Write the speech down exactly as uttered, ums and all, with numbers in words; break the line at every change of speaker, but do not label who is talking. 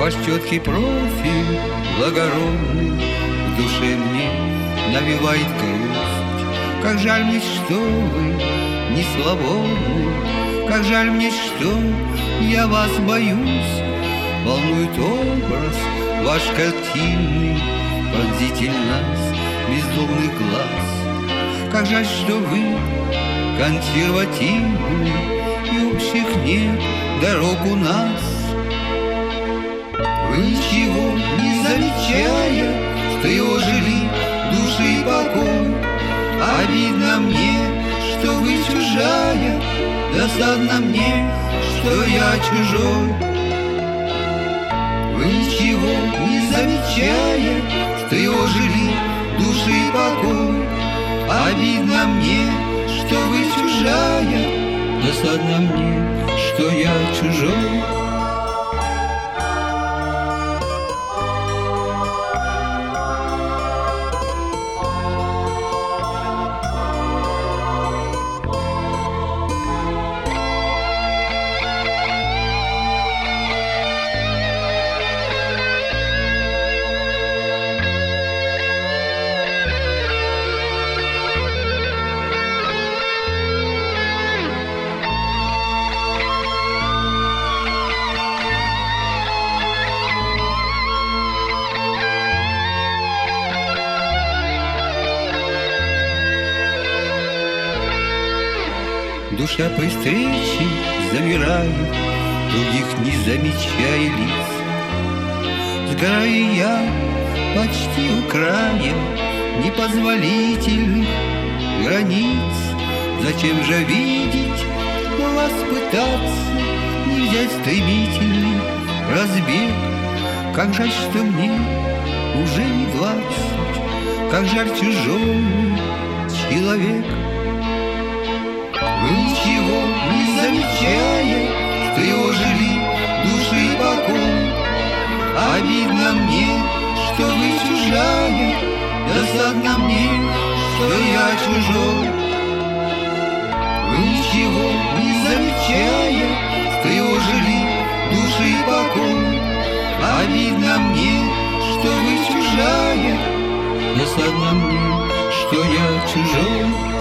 Ваш четкий профиль благородный в душе мне навевает грусть. Как жаль мне, что вы не свободны, как жаль мне, что я вас боюсь. Волнует образ ваш картинный, пронзитель нас бездумных глаз. Как жаль, что вы консервативны, и общих нет дорог у нас. Вы ничего не замечая, что его жили души и покой. Обидно мне, что вы чужая, досадно мне, что я чужой. Вы ничего не замечая, что его жили души и покой. Обидно мне, что вы чужая, досадно мне, что я чужой. Душа при встрече замирает, других не замечая лиц. Сгораю я почти у края непозволительных границ. Зачем же видеть, но вас пытаться не взять стремительный разбег? Как жаль, что мне уже не двадцать, как жаль чужой человек. Вы ничего не замечая, что его жили души и покой. Обидно мне, что вы чужая, досадно мне, что я чужой. Вы ничего не замечая, что его жили души и покой. Обидно мне, что вы чужая, досадно мне, что я чужой.